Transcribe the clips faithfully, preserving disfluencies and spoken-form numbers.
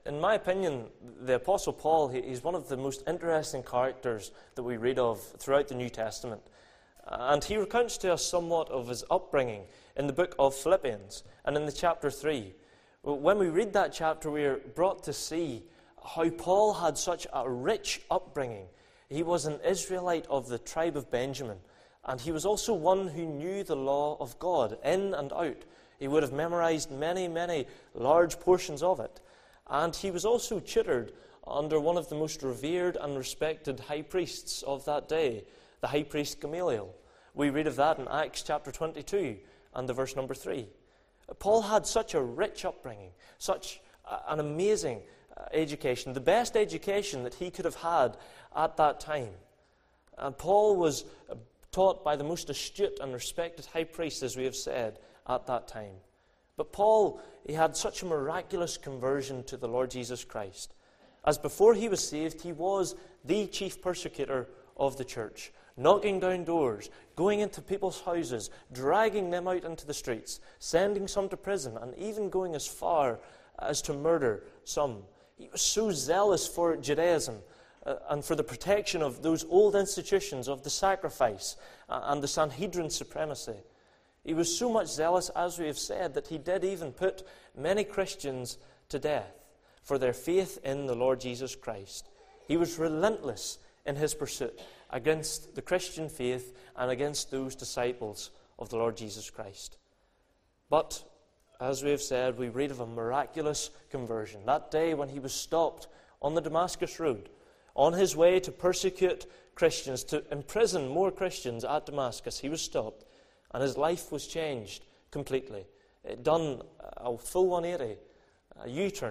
In my opinion, the Apostle Paul, he, he's one of the most interesting characters that we read of throughout the New Testament. And he recounts to us somewhat of his upbringing in the book of Philippians and in the chapter three. When we read that chapter, we are brought to see how Paul had such a rich upbringing. He was an Israelite of the tribe of Benjamin, and he was also one who knew the law of God in and out. He would have memorized many, many large portions of it. And he was also tutored under one of the most revered and respected high priests of that day, the high priest Gamaliel. We read of that in Acts chapter twenty-two and the verse number three. Paul had such a rich upbringing, such an amazing education, the best education that he could have had at that time. And Paul was taught by the most astute and respected high priest, as we have said, at that time. But Paul, he had such a miraculous conversion to the Lord Jesus Christ. As before he was saved, he was the chief persecutor of the church, knocking down doors, going into people's houses, dragging them out into the streets, sending some to prison, and even going as far as to murder some. He was so zealous for Judaism uh, and for the protection of those old institutions of the sacrifice uh, and the Sanhedrin supremacy. He was so much zealous, as we have said, that he did even put many Christians to death for their faith in the Lord Jesus Christ. He was relentless in his pursuit against the Christian faith and against those disciples of the Lord Jesus Christ. But, as we have said, we read of a miraculous conversion. That day when he was stopped on the Damascus road, on his way to persecute Christians, to imprison more Christians at Damascus, he was stopped, and his life was changed completely. It done a full one eighty, a U-turn.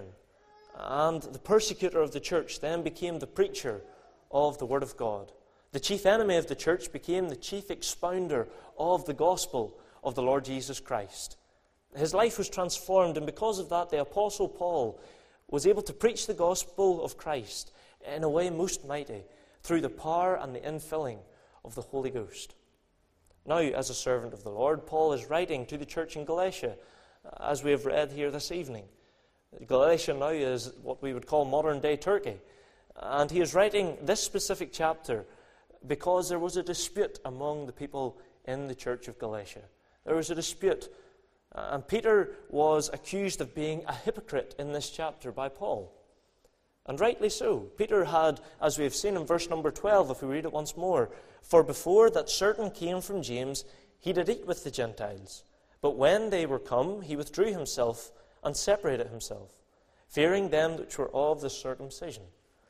And the persecutor of the church then became the preacher of the Word of God. The chief enemy of the church became the chief expounder of the gospel of the Lord Jesus Christ. His life was transformed, and because of that, the Apostle Paul was able to preach the gospel of Christ in a way most mighty, through the power and the infilling of the Holy Ghost. Now, as a servant of the Lord, Paul is writing to the church in Galatia, as we have read here this evening. Galatia now is what we would call modern-day Turkey. And he is writing this specific chapter because there was a dispute among the people in the church of Galatia. There was a dispute. And Peter was accused of being a hypocrite in this chapter by Paul. And rightly so. Peter had, as we have seen in verse number twelve, if we read it once more, "For before that certain came from James, he did eat with the Gentiles. But when they were come, he withdrew himself and separated himself, fearing them which were of the circumcision."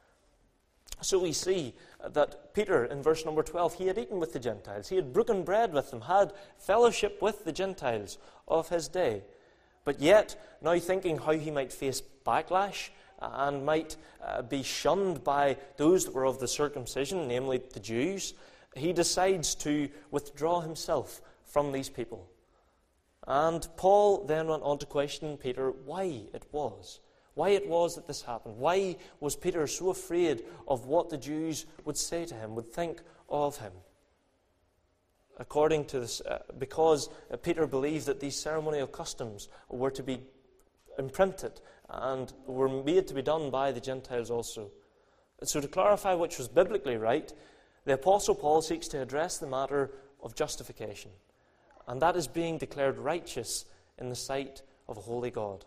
So we see that Peter, in verse number twelve, he had eaten with the Gentiles. He had broken bread with them, had fellowship with the Gentiles of his day. But yet, now thinking how he might face backlash and might uh, be shunned by those that were of the circumcision, namely the Jews, he decides to withdraw himself from these people. And Paul then went on to question Peter why it was. Why it was that this happened. Why was Peter so afraid of what the Jews would say to him, would think of him? According to this, uh, because uh, Peter believed that these ceremonial customs were to be imprinted and were made to be done by the Gentiles also. And so to clarify which was biblically right, the Apostle Paul seeks to address the matter of justification. And that is being declared righteous in the sight of a holy God.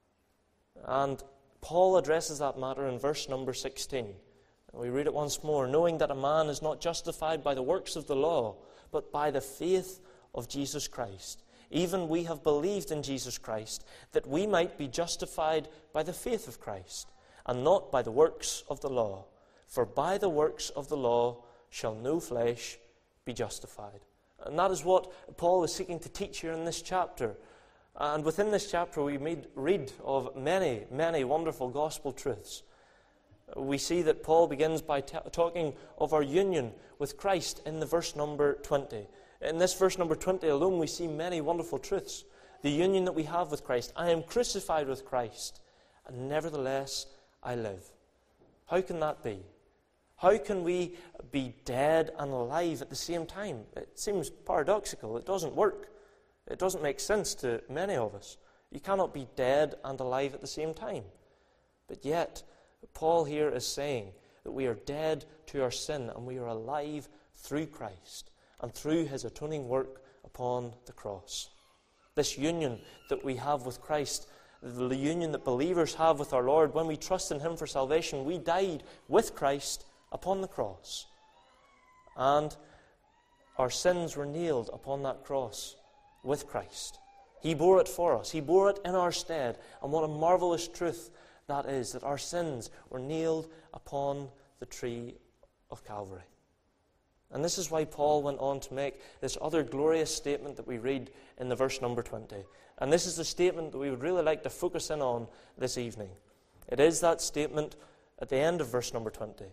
And Paul addresses that matter in verse number sixteen. We read it once more. "Knowing that a man is not justified by the works of the law, but by the faith of Jesus Christ. Even we have believed in Jesus Christ, that we might be justified by the faith of Christ, and not by the works of the law. For by the works of the law shall no flesh be justified." And that is what Paul is seeking to teach here in this chapter. And within this chapter we made, read of many, many wonderful gospel truths. We see that Paul begins by t- talking of our union with Christ in the verse number twenty. In this verse number twenty alone we see many wonderful truths. The union that we have with Christ. "I am crucified with Christ, and nevertheless I live." How can that be? How can we be dead and alive at the same time? It seems paradoxical. It doesn't work. It doesn't make sense to many of us. You cannot be dead and alive at the same time. But yet, Paul here is saying that we are dead to our sin and we are alive through Christ and through his atoning work upon the cross. This union that we have with Christ, the union that believers have with our Lord, when we trust in him for salvation, we died with Christ upon the cross. And our sins were nailed upon that cross with Christ. He bore it for us. He bore it in our stead. And what a marvelous truth that is, that our sins were nailed upon the tree of Calvary. And this is why Paul went on to make this other glorious statement that we read in the verse number twenty. And this is the statement that we would really like to focus in on this evening. It is that statement at the end of verse number twenty.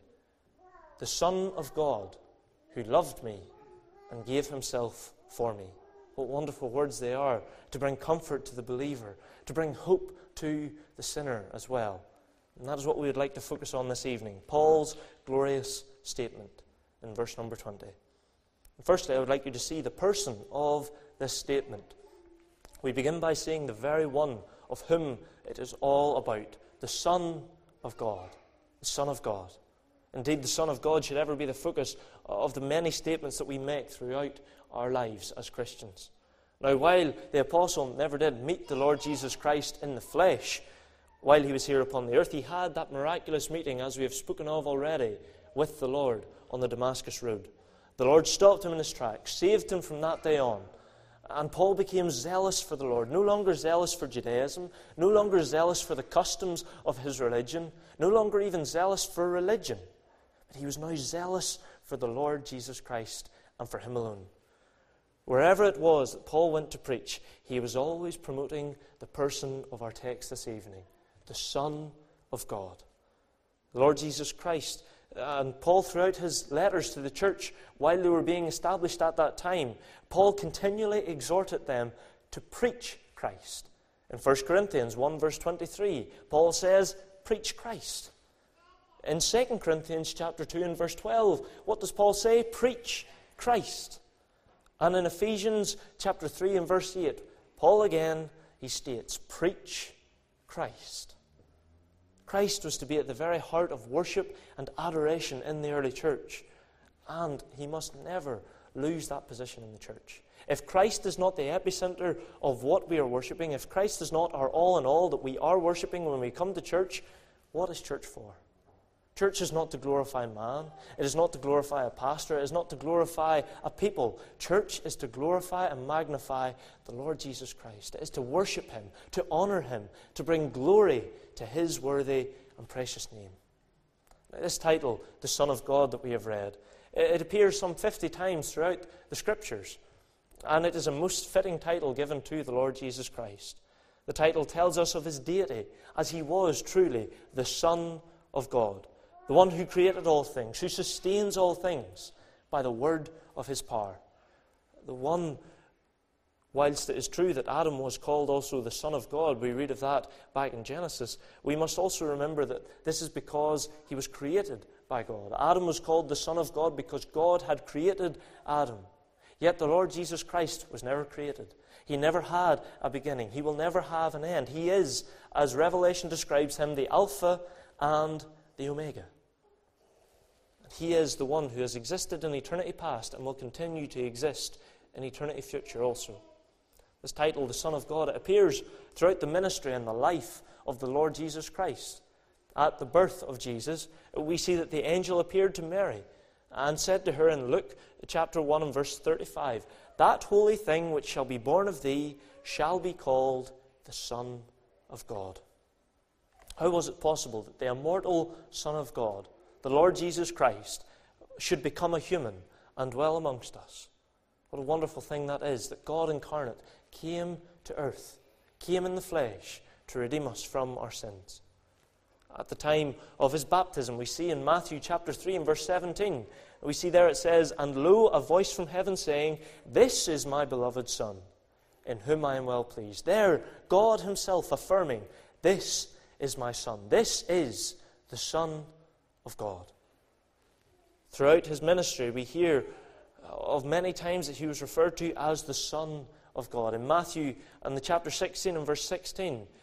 The Son of God, who loved me and gave himself for me. What wonderful words they are, to bring comfort to the believer, to bring hope to the sinner as well. And that is what we would like to focus on this evening. Paul's glorious statement in verse number twenty. And firstly, I would like you to see the person of this statement. We begin by seeing the very one of whom it is all about, the Son of God. The Son of God. Indeed, the Son of God should ever be the focus of the many statements that we make throughout our lives as Christians. Now, while the apostle never did meet the Lord Jesus Christ in the flesh, while he was here upon the earth, he had that miraculous meeting, as we have spoken of already, with the Lord on the Damascus road. The Lord stopped him in his tracks, saved him from that day on. And Paul became zealous for the Lord, no longer zealous for Judaism, no longer zealous for the customs of his religion, no longer even zealous for religion. But he was now zealous for the Lord Jesus Christ and for him alone. Wherever it was that Paul went to preach, he was always promoting the person of our text this evening, the Son of God. The Lord Jesus Christ. And Paul, throughout his letters to the church, while they were being established at that time, Paul continually exhorted them to preach Christ. In First Corinthians one, verse twenty-three, Paul says, preach Christ. In Second Corinthians chapter two and verse twelve, what does Paul say? Preach Christ. And in Ephesians chapter three and verse eight, Paul again, he states, preach Christ. Christ was to be at the very heart of worship and adoration in the early church. And he must never lose that position in the church. If Christ is not the epicenter of what we are worshipping, if Christ is not our all in all that we are worshipping when we come to church, what is church for? Church is not to glorify man. It is not to glorify a pastor. It is not to glorify a people. Church is to glorify and magnify the Lord Jesus Christ. It is to worship him, to honor him, to bring glory to his worthy and precious name. Now, this title, the Son of God, that we have read, it appears some fifty times throughout the Scriptures. And it is a most fitting title given to the Lord Jesus Christ. The title tells us of his deity, as he was truly the Son of God. The one who created all things, who sustains all things by the word of his power. The one, whilst it is true that Adam was called also the Son of God, we read of that back in Genesis, we must also remember that this is because he was created by God. Adam was called the Son of God because God had created Adam. Yet the Lord Jesus Christ was never created. He never had a beginning. He will never have an end. He is, as Revelation describes him, the Alpha and the Omega. He is the one who has existed in eternity past and will continue to exist in eternity future also. This title, the Son of God, it appears throughout the ministry and the life of the Lord Jesus Christ. At the birth of Jesus, we see that the angel appeared to Mary and said to her in Luke chapter one and verse thirty-five, that holy thing which shall be born of thee shall be called the Son of God. How was it possible that the immortal Son of God, the Lord Jesus Christ, should become a human and dwell amongst us? What a wonderful thing that is, that God incarnate came to earth, came in the flesh to redeem us from our sins. At the time of his baptism, we see in Matthew chapter three and verse seventeen, we see there it says, and lo, a voice from heaven saying, this is my beloved Son, in whom I am well pleased. There, God himself affirming, this is my Son. This is the Son of God. Throughout his ministry, we hear of many times that he was referred to as the Son of God. In Matthew, in the chapter sixteen and verse sixteen,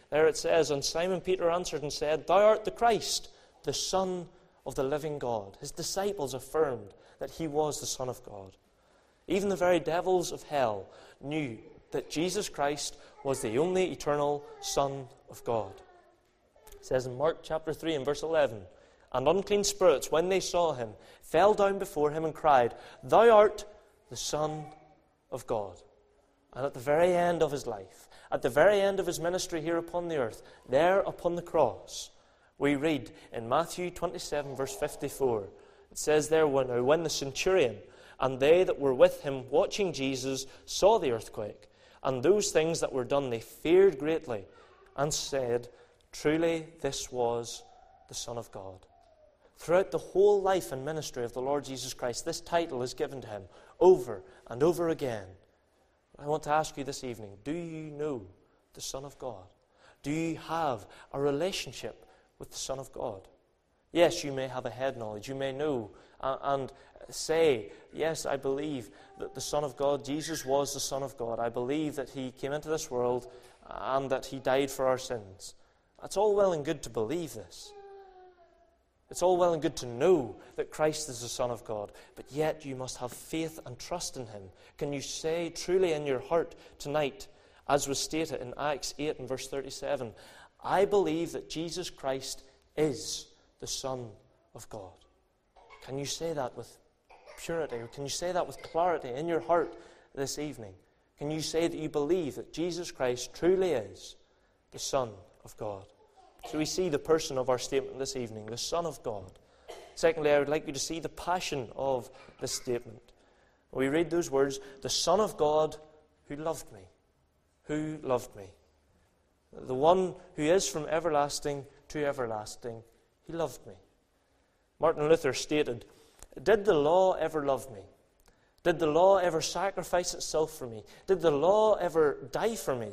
There it says, "And Simon Peter answered and said, Thou art the Christ, the Son of the living God." His disciples affirmed that he was the Son of God. Even the very devils of hell knew that Jesus Christ was the only eternal Son of God. It says in Mark chapter three and verse eleven, "And unclean spirits, when they saw him, fell down before him and cried, Thou art the Son of God." And at the very end of his life, at the very end of his ministry here upon the earth, there upon the cross, we read in Matthew twenty-seven verse fifty-four, it says there, "When, when the centurion and they that were with him watching Jesus saw the earthquake, and those things that were done, they feared greatly, and said, Truly this was the Son of God." Throughout the whole life and ministry of the Lord Jesus Christ, this title is given to him over and over again. I want to ask you this evening, do you know the Son of God? Do you have a relationship with the Son of God? Yes, you may have a head knowledge. You may know uh, and say, yes, I believe that the Son of God, Jesus was the Son of God. I believe that he came into this world and that he died for our sins. That's all well and good to believe this. It's all well and good to know that Christ is the Son of God, but yet you must have faith and trust in him. Can you say truly in your heart tonight, as was stated in Acts eight and verse thirty-seven, I believe that Jesus Christ is the Son of God? Can you say that with purity, or can you say that with clarity in your heart this evening? Can you say that you believe that Jesus Christ truly is the Son of God? So we see the person of our statement this evening, the Son of God. Secondly, I would like you to see the passion of this statement. We read those words, "The Son of God who loved me." Who loved me? The one who is from everlasting to everlasting, he loved me. Martin Luther stated, "Did the law ever love me? Did the law ever sacrifice itself for me? Did the law ever die for me?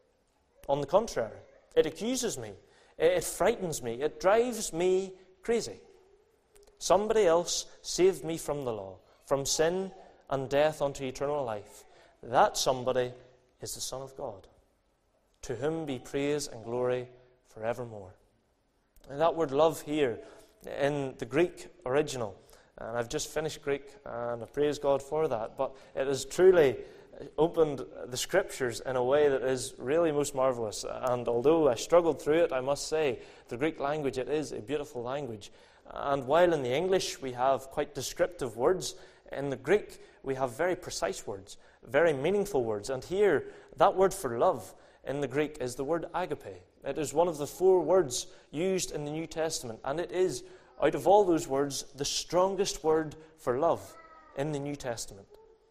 On the contrary, it accuses me. It frightens me. It drives me crazy. Somebody else saved me from the law, from sin and death unto eternal life. That somebody is the Son of God. To whom be praise and glory forevermore." And that word love here in the Greek original, and I've just finished Greek and I praise God for that, but it has truly opened the Scriptures in a way that is really most marvelous. And although I struggled through it, I must say, the Greek language, it is a beautiful language. And while in the English we have quite descriptive words, in the Greek we have very precise words, very meaningful words. And here, that word for love in the Greek is the word agape. It is one of the four words used in the New Testament, and it is, out of all those words, the strongest word for love in the New Testament.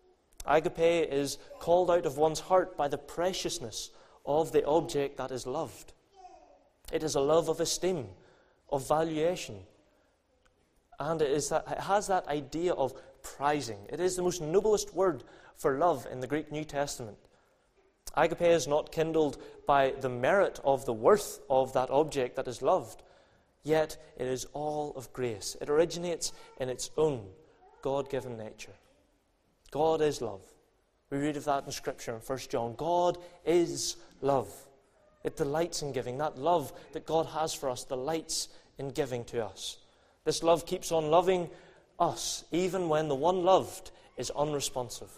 Agape is called out of one's heart by the preciousness of the object that is loved. It is a love of esteem, of valuation. And it, is that, it has that idea of prizing. It is the most noblest word for love in the Greek New Testament. Agape is not kindled by the merit of the worth of that object that is loved, yet it is all of grace. It originates in its own God-given nature. God is love. We read of that in Scripture in First John. God is love. It delights in giving. That love that God has for us delights in giving to us. This love keeps on loving us, even when the one loved is unresponsive,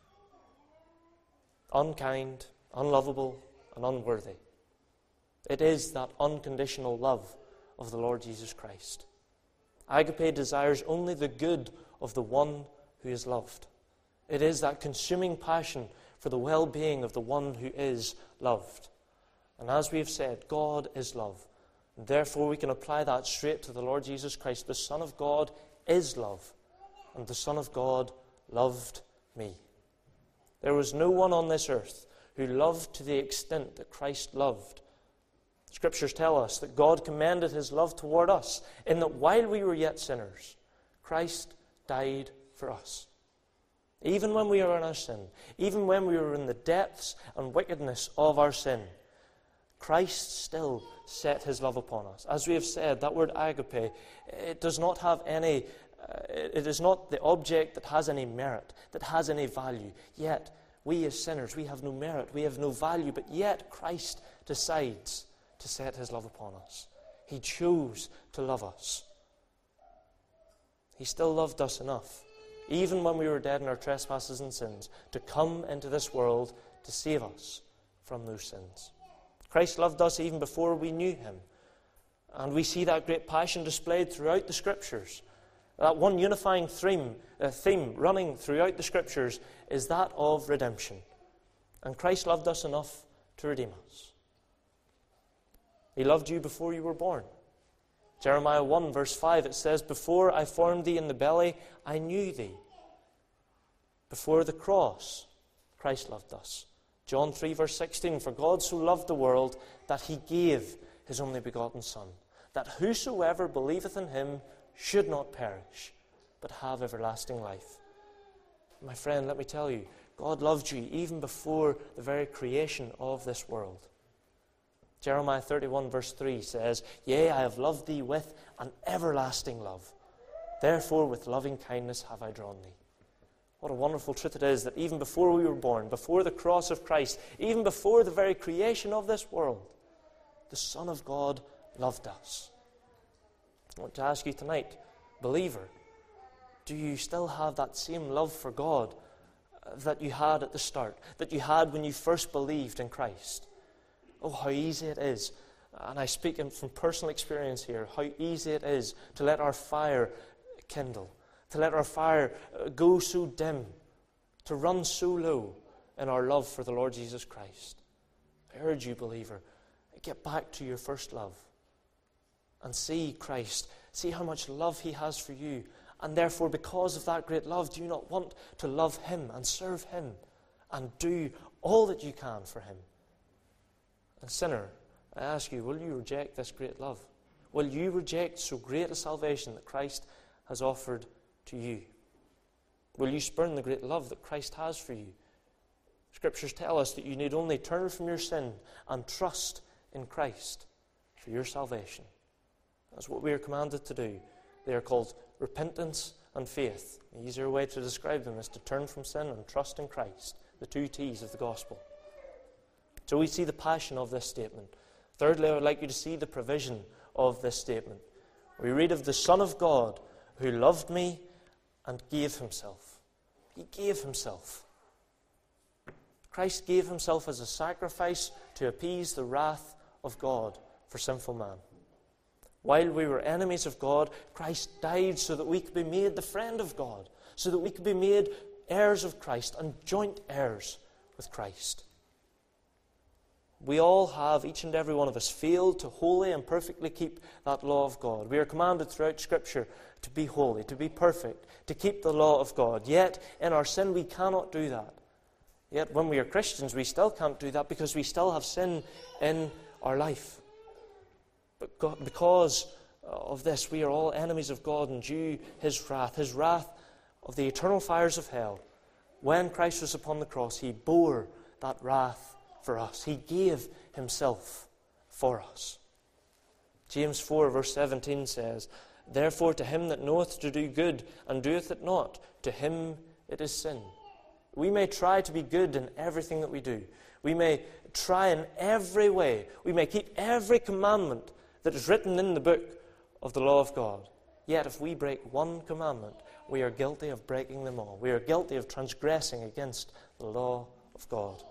unkind, unlovable, and unworthy. It is that unconditional love of the Lord Jesus Christ. Agape desires only the good of the one who is loved. It is that consuming passion for the well-being of the one who is loved. And as we have said, God is love. And therefore we can apply that straight to the Lord Jesus Christ. The Son of God is love, and the Son of God loved me. There was no one on this earth who loved to the extent that Christ loved. Scriptures tell us that God commended his love toward us, in that while we were yet sinners, Christ died for us. Even when we were in our sin, even when we were in the depths and wickedness of our sin, Christ still set his love upon us. As we have said, that word agape, it does not have any, uh, it is not the object that has any merit, that has any value. Yet, we as sinners, we have no merit, we have no value, but yet Christ decides to set his love upon us. He chose to love us. He still loved us enough, even when we were dead in our trespasses and sins, to come into this world to save us from those sins. Christ loved us even before we knew him. And we see that great passion displayed throughout the Scriptures. That one unifying theme, uh, theme running throughout the Scriptures is that of redemption. And Christ loved us enough to redeem us. He loved you before you were born. Jeremiah one verse five, it says, "Before I formed thee in the belly, I knew thee." Before the cross, Christ loved us. John three verse sixteen, "For God so loved the world that he gave his only begotten Son, that whosoever believeth in him should not perish, but have everlasting life." My friend, let me tell you, God loved you even before the very creation of this world. Jeremiah thirty-one verse three says, "Yea, I have loved thee with an everlasting love. Therefore with loving kindness have I drawn thee." What a wonderful truth it is that even before we were born, before the cross of Christ, even before the very creation of this world, the Son of God loved us. I want to ask you tonight, believer, do you still have that same love for God that you had at the start, that you had when you first believed in Christ? Oh, how easy it is, and I speak from personal experience here, how easy it is to let our fire kindle, to let our fire go so dim, to run so low in our love for the Lord Jesus Christ. I urge you, believer, get back to your first love and see Christ. See how much love he has for you. And therefore, because of that great love, do you not want to love him and serve him and do all that you can for him? And sinner, I ask you, will you reject this great love? Will you reject so great a salvation that Christ has offered to you? Will you spurn the great love that Christ has for you? Scriptures tell us that you need only turn from your sin and trust in Christ for your salvation. That's what we are commanded to do. They are called repentance and faith. The easier way to describe them is to turn from sin and trust in Christ, the two T's of the gospel. So we see the passion of this statement. Thirdly, I would like you to see the provision of this statement. We read of the Son of God who loved me and gave himself. He gave himself. Christ gave himself as a sacrifice to appease the wrath of God for sinful man. While we were enemies of God, Christ died so that we could be made the friend of God, so that we could be made heirs of Christ and joint heirs with Christ. We all have, each and every one of us, failed to wholly and perfectly keep that law of God. We are commanded throughout Scripture to be holy, to be perfect, to keep the law of God. Yet, in our sin, we cannot do that. Yet, when we are Christians, we still can't do that because we still have sin in our life. But God, because of this, we are all enemies of God and due his wrath, his wrath of the eternal fires of hell. When Christ was upon the cross, he bore that wrath for us. He gave himself for us. James four verse seventeen says, "Therefore to him that knoweth to do good and doeth it not, to him it is sin." We may try to be good in everything that we do. We may try in every way. We may keep every commandment that is written in the book of the law of God. Yet if we break one commandment, we are guilty of breaking them all. We are guilty of transgressing against the law of God.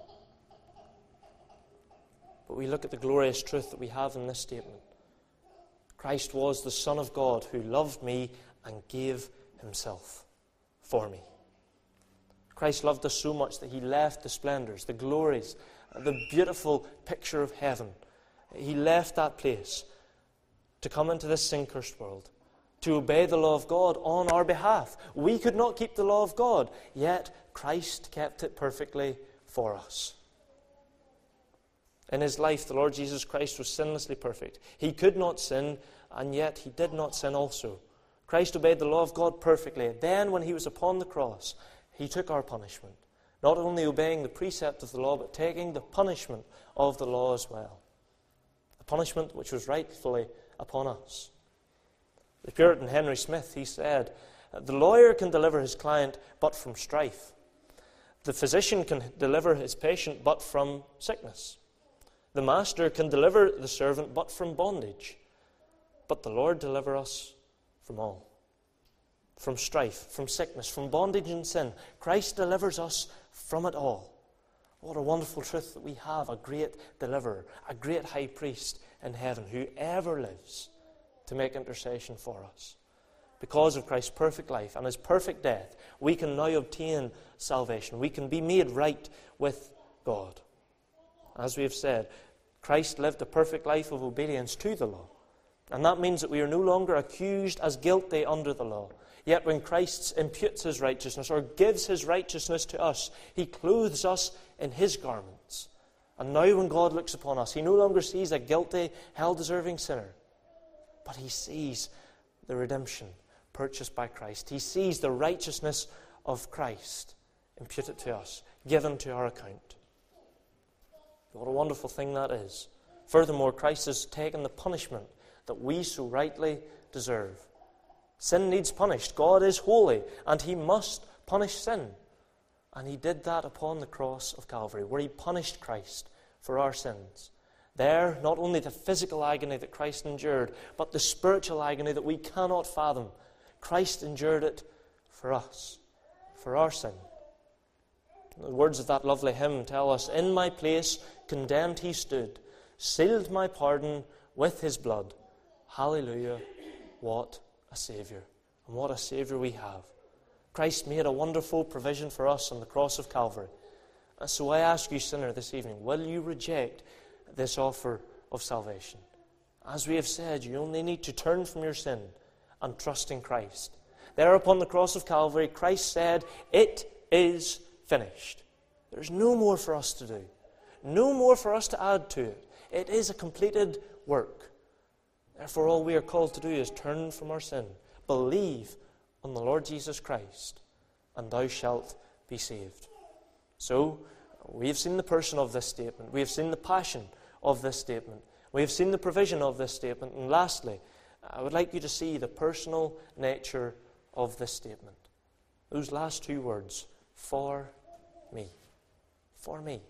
But we look at the glorious truth that we have in this statement. Christ was the Son of God who loved me and gave himself for me. Christ loved us so much that he left the splendors, the glories, the beautiful picture of heaven. He left that place to come into this sin-cursed world, to obey the law of God on our behalf. We could not keep the law of God, yet Christ kept it perfectly for us. In his life, the Lord Jesus Christ was sinlessly perfect. He could not sin, and yet he did not sin also. Christ obeyed the law of God perfectly. Then, when he was upon the cross, he took our punishment, not only obeying the precept of the law, but taking the punishment of the law as well. The punishment which was rightfully upon us. The Puritan Henry Smith, he said, "The lawyer can deliver his client but from strife. The physician can deliver his patient but from sickness. The master can deliver the servant but from bondage, but the Lord deliver us from all. From strife, from sickness, from bondage and sin. Christ delivers us from it all. What a wonderful truth that we have a great deliverer, a great high priest in heaven who ever lives to make intercession for us. Because of Christ's perfect life and his perfect death, we can now obtain salvation. We can be made right with God. As we have said, Christ lived a perfect life of obedience to the law. And that means that we are no longer accused as guilty under the law. Yet when Christ imputes his righteousness or gives his righteousness to us, he clothes us in his garments. And now when God looks upon us, he no longer sees a guilty, hell-deserving sinner, but he sees the redemption purchased by Christ. He sees the righteousness of Christ imputed to us, given to our account. What a wonderful thing that is. Furthermore, Christ has taken the punishment that we so rightly deserve. Sin needs punished. God is holy, and he must punish sin. And he did that upon the cross of Calvary, where he punished Christ for our sins. There, not only the physical agony that Christ endured, but the spiritual agony that we cannot fathom. Christ endured it for us, for our sin. The words of that lovely hymn tell us, "In my place condemned he stood, sealed my pardon with his blood. Hallelujah, what a Saviour, and what a Saviour we have." Christ made a wonderful provision for us on the cross of Calvary. And so I ask you, sinner, this evening, will you reject this offer of salvation? As we have said, you only need to turn from your sin and trust in Christ. There upon the cross of Calvary, Christ said, "It is finished." There's no more for us to do. No more for us to add to it. It is a completed work. Therefore, all we are called to do is turn from our sin, believe on the Lord Jesus Christ, and thou shalt be saved. So, we have seen the person of this statement. We have seen the passion of this statement. We have seen the provision of this statement. And lastly, I would like you to see the personal nature of this statement. Those last two words, for me. For me.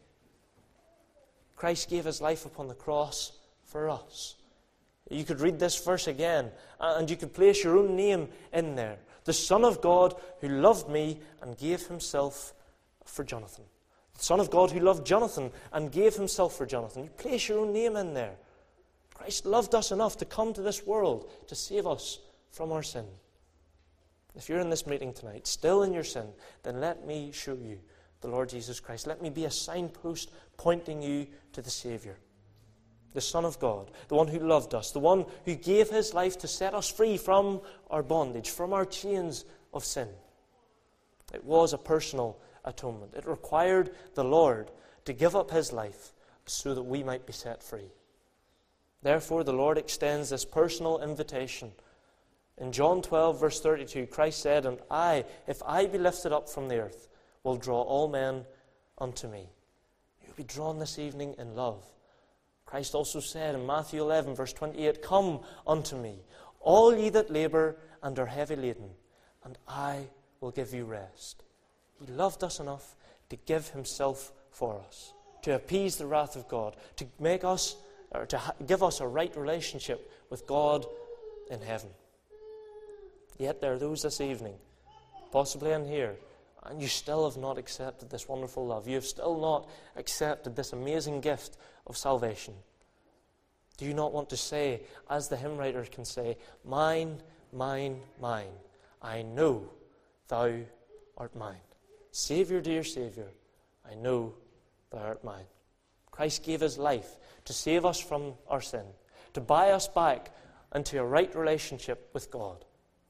Christ gave his life upon the cross for us. You could read this verse again, and you could place your own name in there. The Son of God who loved me and gave himself for Jonathan. The Son of God who loved Jonathan and gave himself for Jonathan. You place your own name in there. Christ loved us enough to come to this world to save us from our sin. If you're in this meeting tonight, still in your sin, then let me show you the Lord Jesus Christ. Let me be a signpost pointing you to the Saviour. The Son of God, the one who loved us, the one who gave his life to set us free from our bondage, from our chains of sin. It was a personal atonement. It required the Lord to give up his life so that we might be set free. Therefore, the Lord extends this personal invitation. In John twelve, verse thirty-two, Christ said, "And I, if I be lifted up from the earth, will draw all men unto me." You'll be drawn this evening in love. Christ also said in Matthew eleven, verse twenty-eight, "Come unto me, all ye that labour and are heavy laden, and I will give you rest." He loved us enough to give himself for us, to appease the wrath of God, to make us, or to ha- give us a right relationship with God in heaven. Yet there are those this evening, possibly in here, and you still have not accepted this wonderful love. You have still not accepted this amazing gift of salvation. Do you not want to say, as the hymn writer can say, "Mine, mine, mine, I know thou art mine. Saviour, dear Saviour, I know thou art mine." Christ gave his life to save us from our sin, to buy us back into a right relationship with God.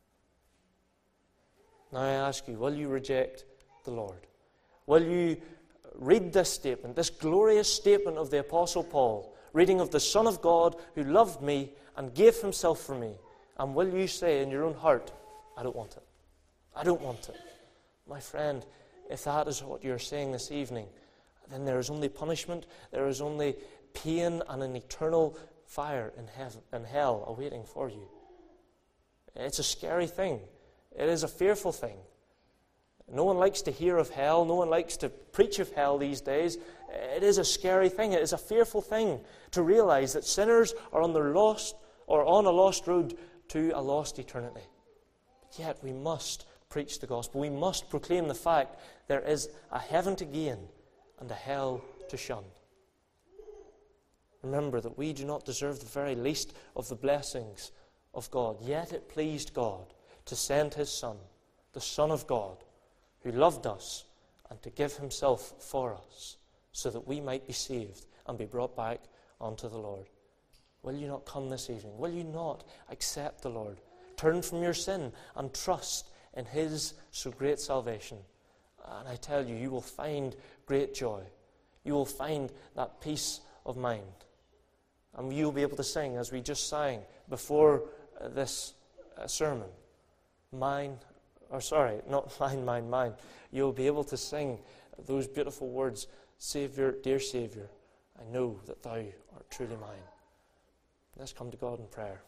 Now I ask you, will you reject the Lord? Will you read this statement, this glorious statement of the Apostle Paul, reading of the Son of God who loved me and gave himself for me, and will you say in your own heart, "I don't want it. I don't want it"? My friend, if that is what you're saying this evening, then there is only punishment, there is only pain and an eternal fire in heaven, in hell awaiting for you. It's a scary thing. It is a fearful thing. No one likes to hear of hell. No one likes to preach of hell these days. It is a scary thing. It is a fearful thing to realize that sinners are on their lost or on a lost road to a lost eternity. But yet we must preach the gospel. We must proclaim the fact there is a heaven to gain and a hell to shun. Remember that we do not deserve the very least of the blessings of God. Yet it pleased God to send His Son, the Son of God, who loved us, and to give Himself for us, so that we might be saved and be brought back unto the Lord. Will you not come this evening? Will you not accept the Lord? Turn from your sin and trust in His so great salvation. And I tell you, you will find great joy. You will find that peace of mind. And you'll be able to sing, as we just sang before uh, this uh, sermon, mine, or sorry, not mine, mine, mine. You'll be able to sing those beautiful words, Saviour, dear Saviour, I know that Thou art truly mine. Let's come to God in prayer.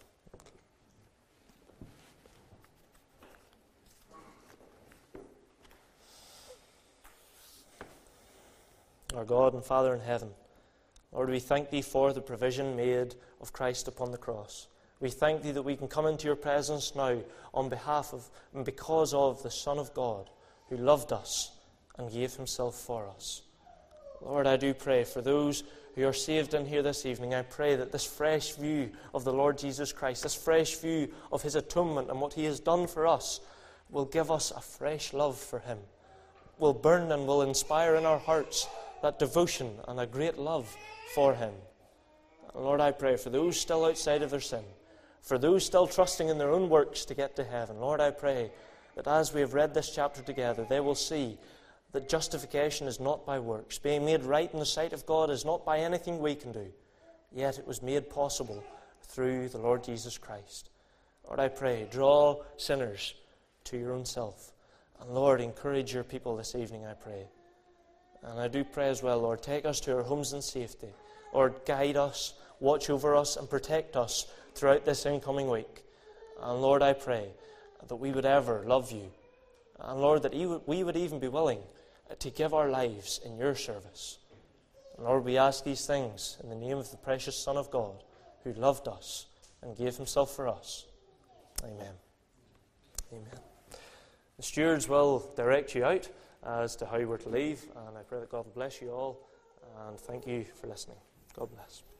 Our God and Father in heaven, Lord, we thank Thee for the provision made of Christ upon the cross. We thank Thee that we can come into Your presence now on behalf of and because of the Son of God who loved us and gave Himself for us. Lord, I do pray for those who are saved in here this evening. I pray that this fresh view of the Lord Jesus Christ, this fresh view of His atonement and what He has done for us, will give us a fresh love for Him, will burn and will inspire in our hearts that devotion and a great love for Him. Lord, I pray for those still outside of their sin, for those still trusting in their own works to get to heaven. Lord, I pray that as we have read this chapter together, they will see that justification is not by works. Being made right in the sight of God is not by anything we can do, yet it was made possible through the Lord Jesus Christ. Lord, I pray, draw sinners to Your own self. And Lord, encourage Your people this evening, I pray. And I do pray as well, Lord, take us to our homes in safety. Lord, guide us, watch over us, and protect us throughout this incoming week. And Lord, I pray that we would ever love You. And Lord, that we would even be willing to give our lives in Your service. And Lord, we ask these things in the name of the precious Son of God, who loved us and gave Himself for us. Amen. Amen. The stewards will direct you out as to how we're to leave, and I pray that God will bless you all, and thank you for listening. God bless.